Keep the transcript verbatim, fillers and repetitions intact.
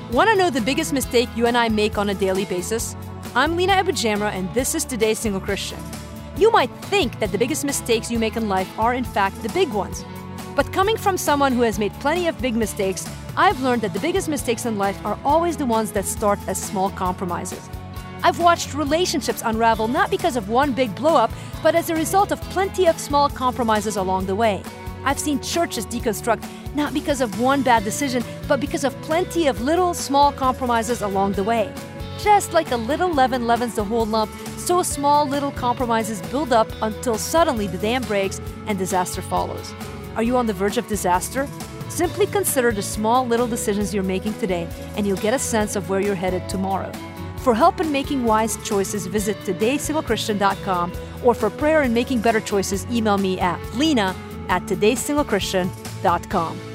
Want to know the biggest mistake you and I make on a daily basis? I'm Lina Abujamra, and this is Today's Single Christian. You might think that the biggest mistakes you make in life are in fact the big ones. But coming from someone who has made plenty of big mistakes, I've learned that the biggest mistakes in life are always the ones that start as small compromises. I've watched relationships unravel not because of one big blow-up, but as a result of plenty of small compromises along the way. I've seen churches deconstruct not because of one bad decision, but because of plenty of little, small compromises along the way. Just like a little leaven leavens the whole lump, so small little compromises build up until suddenly the dam breaks and disaster follows. Are you on the verge of disaster? Simply consider the small little decisions you're making today, and you'll get a sense of where you're headed tomorrow. For help in making wise choices, visit today single christian dot com, or for prayer and making better choices, email me at lena at today single christian dot com.